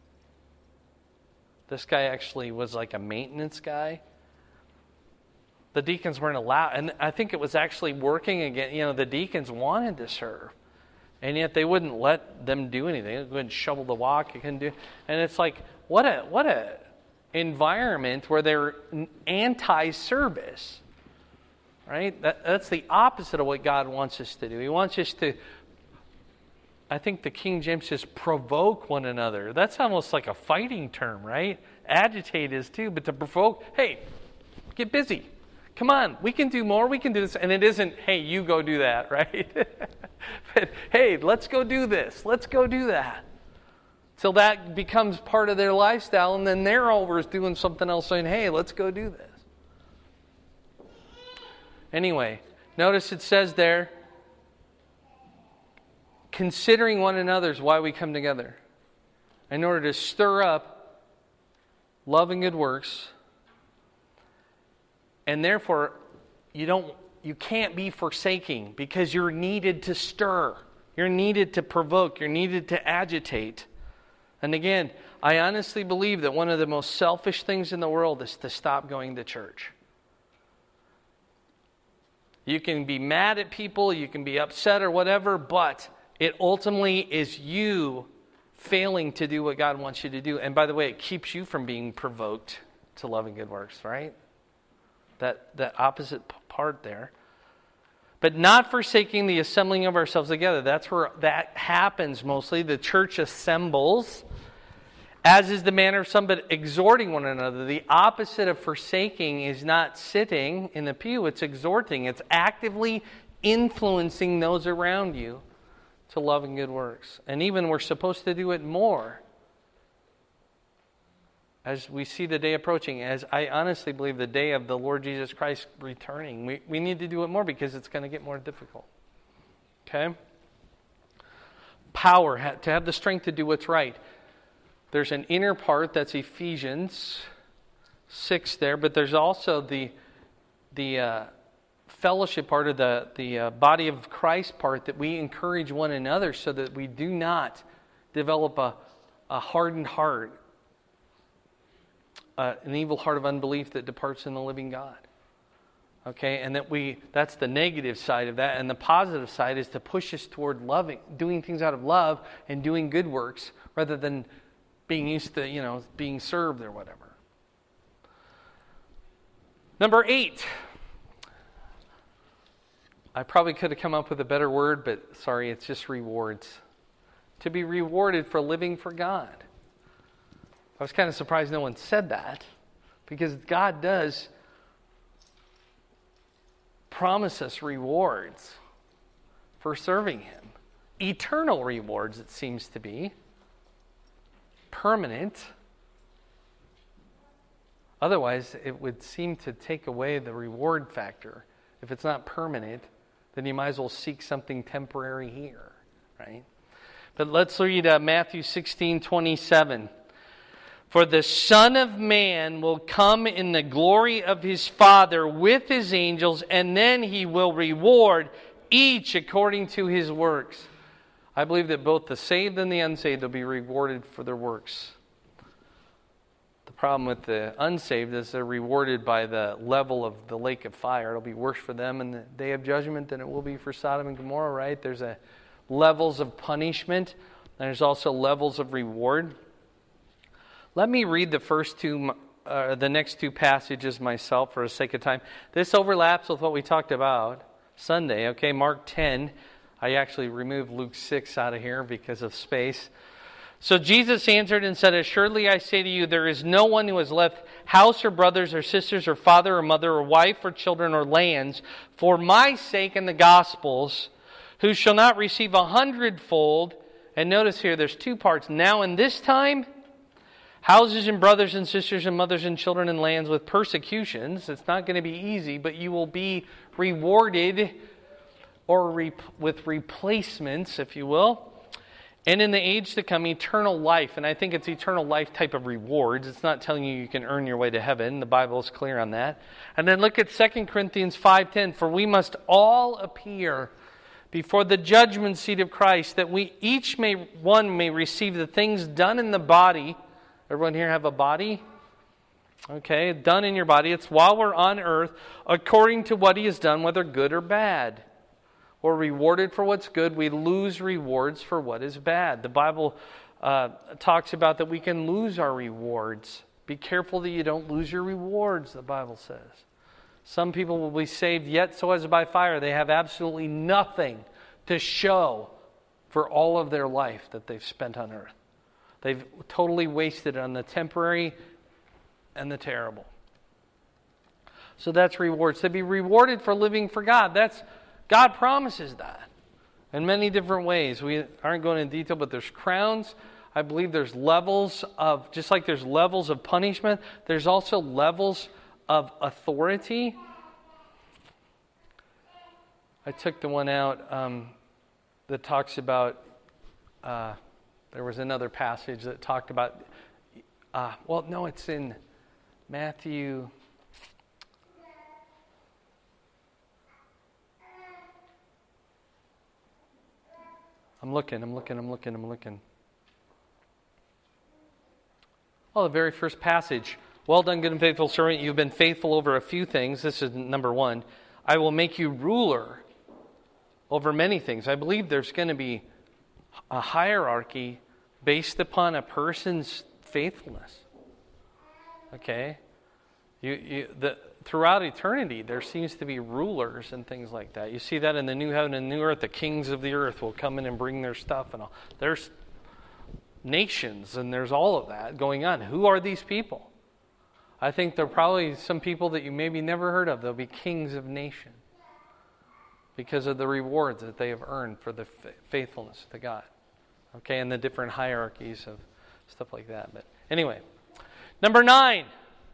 Speaker 1: This guy actually was like a maintenance guy. The deacons weren't allowed. And I think it was actually working again. You know, the deacons wanted to serve. And yet they wouldn't let them do anything. They wouldn't shovel the walk. You couldn't do. And it's like, what a what a environment where they're anti-service. right? That, that's the opposite of what God wants us to do. He wants us to, I think the King James says, provoke one another. That's almost like a fighting term, right? Agitate is too, but to provoke, hey, get busy. Come on, we can do more, we can do this. And it isn't, hey, you go do that, right? But, hey, let's go do this. Let's go do that. Till that becomes part of their lifestyle, and then they're over doing something else saying, hey, let's go do this. Anyway, notice it says there, considering one another is why we come together. In order to stir up love and good works. And therefore, you don't you can't be forsaking, because you're needed to stir. You're needed to provoke. You're needed to agitate. And again, I honestly believe that one of the most selfish things in the world is to stop going to church. You can be mad at people, you can be upset or whatever, but it ultimately is you failing to do what God wants you to do. And by the way, it keeps you from being provoked to love and good works, right? That, that opposite part there. But not forsaking the assembling of ourselves together. That's where that happens mostly. The church assembles, as is the manner of some, but exhorting one another. The opposite of forsaking is not sitting in the pew, it's exhorting. It's actively influencing those around you to love and good works. And even we're supposed to do it more as we see the day approaching, as I honestly believe the day of the Lord Jesus Christ returning. We, we need to do it more because it's going to get more difficult. Okay? Power, to have the strength to do what's right. There's an inner part, that's Ephesians six there, but there's also the the uh, fellowship part of the, the uh, body of Christ part, that we encourage one another so that we do not develop a, a hardened heart, Uh, an evil heart of unbelief that departs from the living God. Okay, and that we, that's the negative side of that. And the positive side is to push us toward loving, doing things out of love and doing good works rather than being used to, you know, being served or whatever. Number eight. I probably could have come up with a better word, but sorry, it's just rewards. To be rewarded for living for God. I was kind of surprised no one said that, because God does promise us rewards for serving Him. Eternal rewards, it seems to be. Permanent. Otherwise, it would seem to take away the reward factor. If it's not permanent, then you might as well seek something temporary here, right? But let's read uh, Matthew sixteen twenty-seven. For the Son of Man will come in the glory of His Father with His angels, and then He will reward each according to his works. I believe that both the saved and the unsaved will be rewarded for their works. The problem with the unsaved is they're rewarded by the level of the lake of fire. It'll be worse for them in the day of judgment than it will be for Sodom and Gomorrah, right? There's a levels of punishment, and there's also levels of reward. Let me read the first two, uh, the next two passages myself for the sake of time. This overlaps with what we talked about Sunday. Okay, Mark ten. I actually removed Luke six out of here because of space. So Jesus answered and said, Assuredly I say to you, there is no one who has left house or brothers or sisters or father or mother or wife or children or lands for my sake and the gospel's, who shall not receive a hundredfold. And notice here, there's two parts. Now in this time, houses and brothers and sisters and mothers and children and lands with persecutions. It's not going to be easy, but you will be rewarded or re- with replacements, if you will. And in the age to come, eternal life. And I think it's eternal life type of rewards. It's not telling you you can earn your way to heaven. The Bible is clear on that. And then look at Second Corinthians five ten. For we must all appear before the judgment seat of Christ, that we each may one may receive the things done in the body. Everyone here have a body? Okay, done in your body. It's while we're on earth, according to what He has done, whether good or bad. We're rewarded for what's good. We lose rewards for what is bad. The Bible uh, talks about that we can lose our rewards. Be careful that you don't lose your rewards, the Bible says. Some people will be saved, yet so as by fire. They have absolutely nothing to show for all of their life that they've spent on earth. They've totally wasted it on the temporary and the terrible. So that's rewards. To be rewarded for living for God. That's God promises that in many different ways. We aren't going into detail, but there's crowns. I believe there's levels of, just like there's levels of punishment, there's also levels of authority. I took the one out um, that talks about, uh, there was another passage that talked about, uh, well, no, it's in Matthew. I'm looking, I'm looking, I'm looking, I'm looking. Oh, the very first passage. Well done, good and faithful servant. You've been faithful over a few things. This is number one. I will make you ruler over many things. I believe there's going to be a hierarchy based upon a person's faithfulness. Okay? You, you, the, throughout eternity, there seems to be rulers and things like that. You see that in the new heaven and new earth. The kings of the earth will come in and bring their stuff and all. There's nations and there's all of that going on. Who are these people? I think there are probably some people that you maybe never heard of. They'll be kings of nations because of the rewards that they have earned for the faithfulness to God. Okay, and the different hierarchies of stuff like that. But anyway, number nine.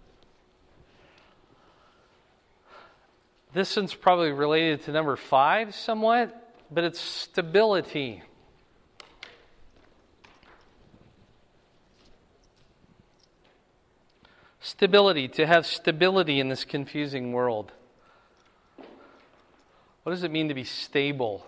Speaker 1: This one's probably related to number five somewhat, but it's stability. Stability, to have stability in this confusing world. What does it mean to be stable?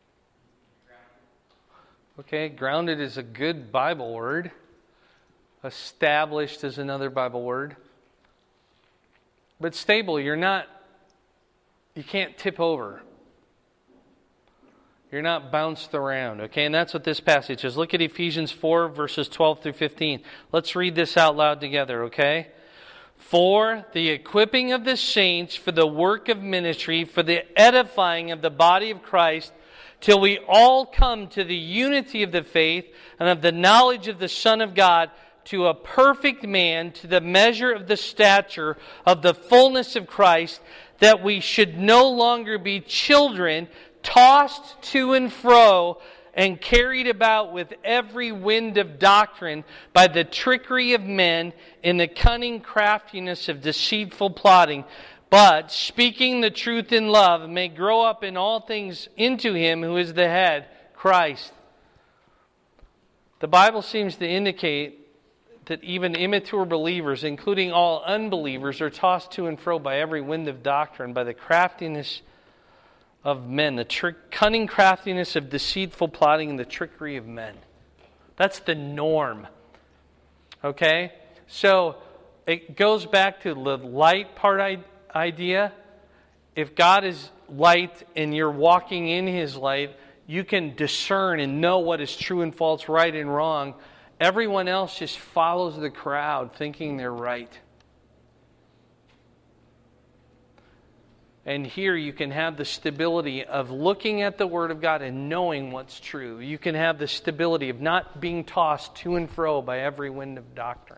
Speaker 1: Okay, grounded is a good Bible word. Established is another Bible word. But stable, you're not, you can't tip over. You're not bounced around, okay? And that's what this passage is. Look at Ephesians four, verses twelve through fifteen. Let's read this out loud together, okay? For the equipping of the saints, for the work of ministry, for the edifying of the body of Christ, till we all come to the unity of the faith and of the knowledge of the Son of God, to a perfect man, to the measure of the stature of the fullness of Christ, that we should no longer be children, tossed to and fro, and carried about with every wind of doctrine by the trickery of men in the cunning craftiness of deceitful plotting, but speaking the truth in love may grow up in all things into Him who is the head, Christ. The Bible seems to indicate that even immature believers, including all unbelievers, are tossed to and fro by every wind of doctrine, by the craftiness of men, the trick, cunning craftiness of deceitful plotting and the trickery of men. That's the norm. Okay? So, it goes back to the light part idea. If God is light and you're walking in His light, you can discern and know what is true and false, right and wrong. Everyone else just follows the crowd thinking they're right. And here you can have the stability of looking at the Word of God and knowing what's true. You can have the stability of not being tossed to and fro by every wind of doctrine.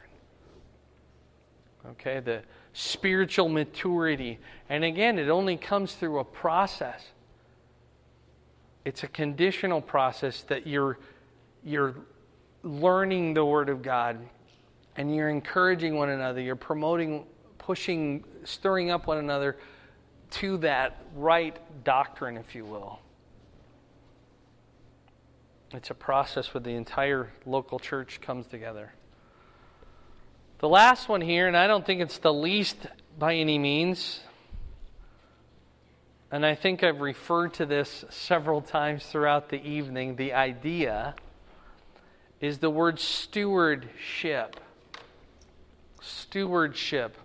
Speaker 1: Okay, the spiritual maturity. And again, it only comes through a process. It's a conditional process that you're, you're learning the Word of God and you're encouraging one another. You're promoting, pushing, stirring up one another to that right doctrine, if you will. It's a process where the entire local church comes together. The last one here, and I don't think it's the least by any means, and I think I've referred to this several times throughout the evening, the idea is the word stewardship. Stewardship.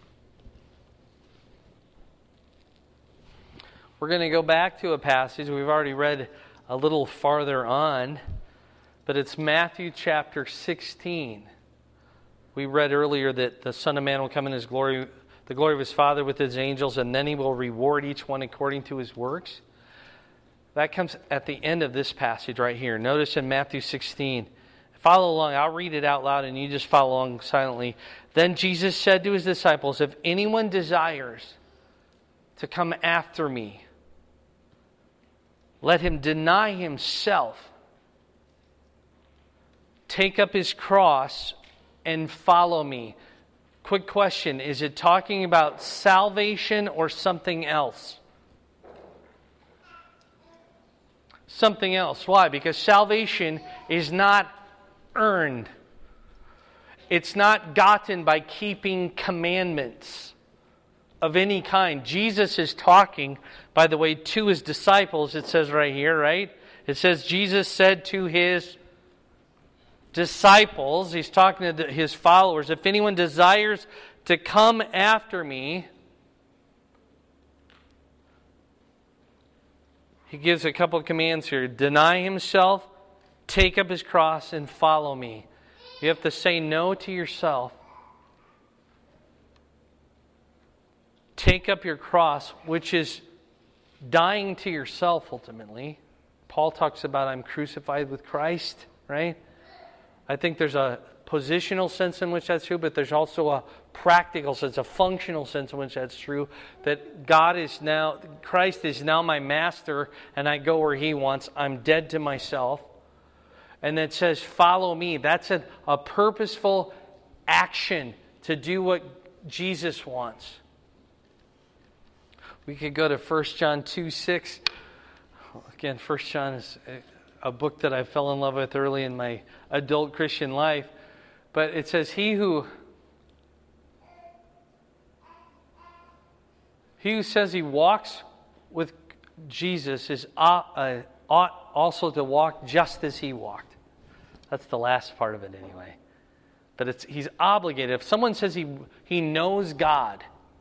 Speaker 1: We're going to go back to a passage we've already read a little farther on, but it's Matthew chapter sixteen. We read earlier that the Son of Man will come in His glory, the glory of his Father with his angels, and then he will reward each one according to his works. That comes at the end of this passage right here. Notice in Matthew sixteen. Follow along. I'll read it out loud and you just follow along silently. Then Jesus said to his disciples, if anyone desires to come after me, let him deny himself, take up his cross, and follow me. Quick question. Is it talking about salvation or something else? Something else. Why? Because salvation is not earned. It's not gotten by keeping commandments of any kind. Jesus is talking, by the way, to his disciples. It says right here, right? It says Jesus said to his disciples, he's talking to his followers, if anyone desires to come after me, he gives a couple of commands here. Deny himself, take up his cross, and follow me. You have to say no to yourself. Take up your cross, which is dying to yourself ultimately. Paul talks about I'm crucified with Christ, right? I think there's a positional sense in which that's true, but there's also a practical sense, a functional sense in which that's true, that God is now, Christ is now my master, and I go where he wants. I'm dead to myself. And it says, follow me. That's a, a purposeful action to do what Jesus wants. We could go to First John two six. Again, First John is a book that I fell in love with early in my adult Christian life. But it says, he who he who says he walks with Jesus is ought, uh, ought also to walk just as he walked. That's the last part of it anyway. But it's he's obligated. If someone says he he knows God,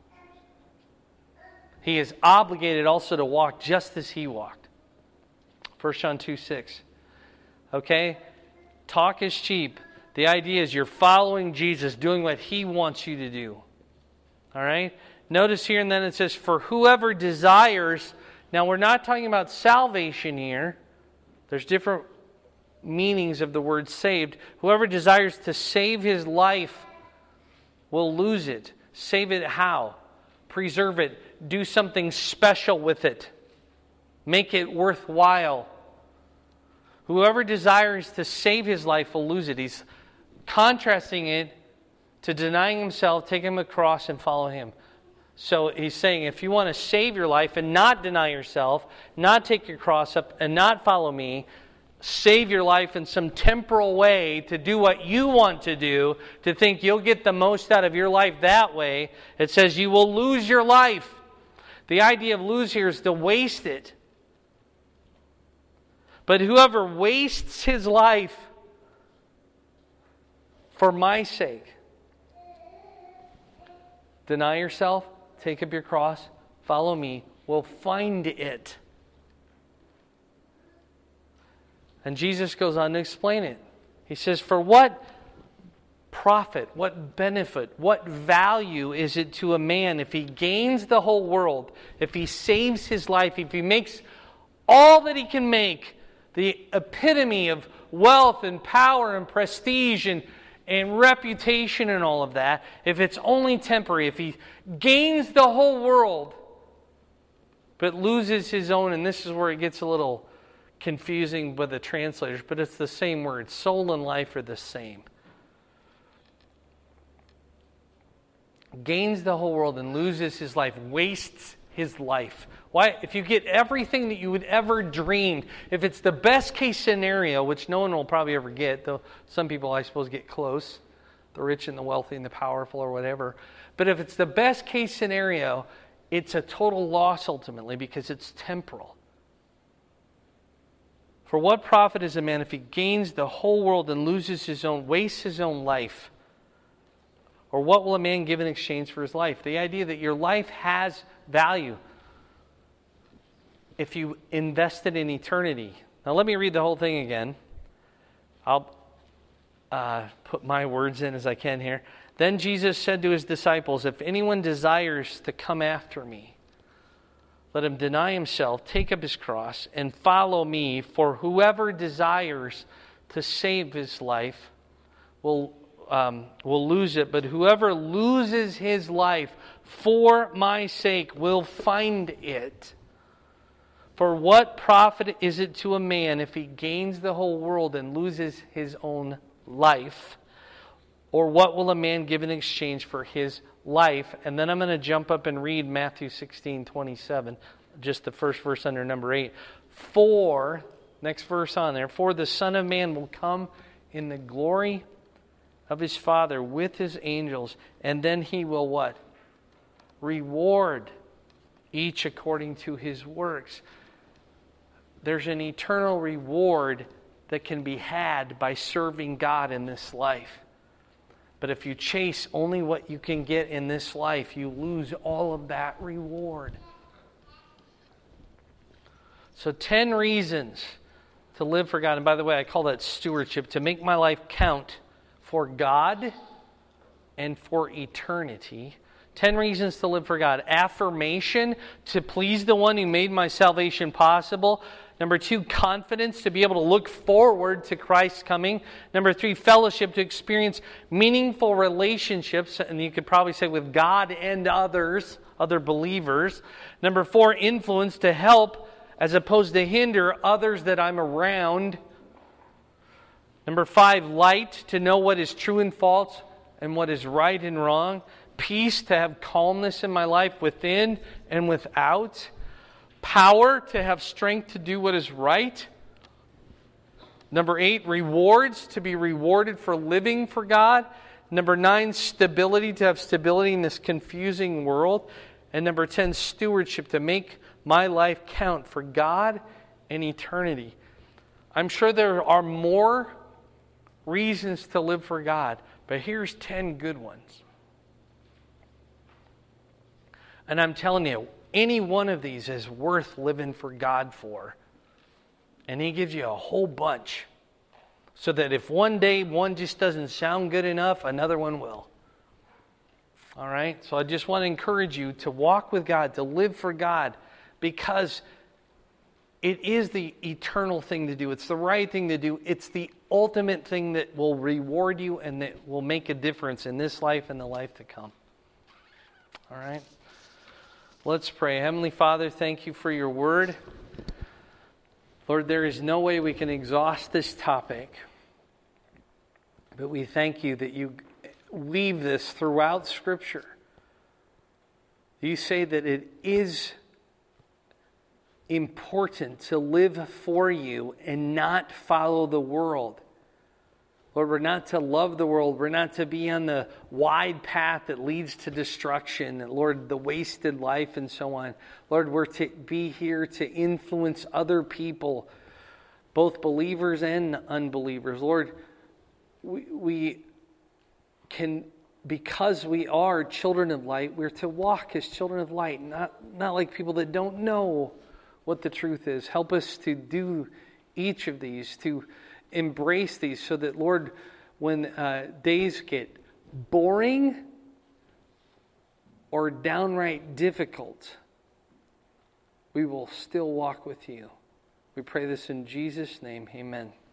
Speaker 1: he is obligated also to walk just as he walked. First John two six. Okay? Talk is cheap. The idea is you're following Jesus, doing what he wants you to do. All right? Notice here and then it says, for whoever desires. Now we're not talking about salvation here. There's different meanings of the word saved. Whoever desires to save his life will lose it. Save it how? Preserve it. Do something special with it. Make it worthwhile. Whoever desires to save his life will lose it. He's contrasting it to denying himself, taking a cross, and follow him. So he's saying if you want to save your life and not deny yourself, not take your cross up, and not follow me, save your life in some temporal way to do what you want to do, to think you'll get the most out of your life that way, it says you will lose your life. The idea of lose here is to waste it. But whoever wastes his life for my sake, deny yourself, take up your cross, follow me, will find it. And Jesus goes on to explain it. He says, for what profit, what benefit, what value is it to a man if he gains the whole world, if he saves his life, if he makes all that he can make, the epitome of wealth and power and prestige and, and reputation and all of that, if it's only temporary, if he gains the whole world but loses his own, and this is where it gets a little confusing with the translators, but it's the same word. Soul and life are the same. Gains the whole world and loses his life, wastes his life. Why? If you get everything that you would ever dreamed, if it's the best case scenario, which no one will probably ever get, though some people I suppose get close, the rich and the wealthy and the powerful or whatever, but if it's the best case scenario, it's a total loss ultimately because it's temporal. For what profit is a man if he gains the whole world and loses his own, wastes his own life? Or what will a man give in exchange for his life? The idea that your life has value if you invest it in eternity. Now let me read the whole thing again. I'll uh, put my words in as I can here. Then Jesus said to his disciples, if anyone desires to come after me, let him deny himself, take up his cross, and follow me. For whoever desires to save his life will, um, will lose it. But whoever loses his life for my sake will find it. For what profit is it to a man if he gains the whole world and loses his own life? Or what will a man give in exchange for his life? And then I'm going to jump up and read Matthew sixteen twenty-seven, just the first verse under number eight. For, next verse on there, for the Son of Man will come in the glory of his Father with his angels, and then he will what? Reward each according to his works. There's an eternal reward that can be had by serving God in this life. But if you chase only what you can get in this life, you lose all of that reward. So ten reasons to live for God. And by the way, I call that stewardship. To make my life count for God and for eternity. Ten reasons to live for God. Affirmation, to please the one who made my salvation possible. Number two, confidence, to be able to look forward to Christ's coming. Number three, fellowship, to experience meaningful relationships, and you could probably say with God and others, other believers. Number four, influence, to help as opposed to hinder others that I'm around. Number five, light, to know what is true and false and what is right and wrong. Peace, to have calmness in my life within and without. Power, to have strength to do what is right. Number eight, rewards, to be rewarded for living for God. Number nine, stability, to have stability in this confusing world. And number ten, stewardship, to make my life count for God and eternity. I'm sure there are more reasons to live for God, but here's ten good ones. And I'm telling you, any one of these is worth living for God for. And He gives you a whole bunch. So that if one day one just doesn't sound good enough, another one will. All right? So I just want to encourage you to walk with God, to live for God. Because it is the eternal thing to do. It's the right thing to do. It's the ultimate thing that will reward you and that will make a difference in this life and the life to come. All right? Let's pray. Heavenly Father, thank you for your word. Lord, there is no way we can exhaust this topic, but we thank you that you weave this throughout Scripture. You say that it is important to live for you and not follow the world. Lord, we're not to love the world. We're not to be on the wide path that leads to destruction. Lord, the wasted life and so on. Lord, we're to be here to influence other people, both believers and unbelievers. Lord, we, we can, because we are children of light, we're to walk as children of light, not, not like people that don't know what the truth is. Help us to do each of these, to embrace these so that, Lord, when uh, days get boring or downright difficult, we will still walk with you. We pray this in Jesus' name. Amen.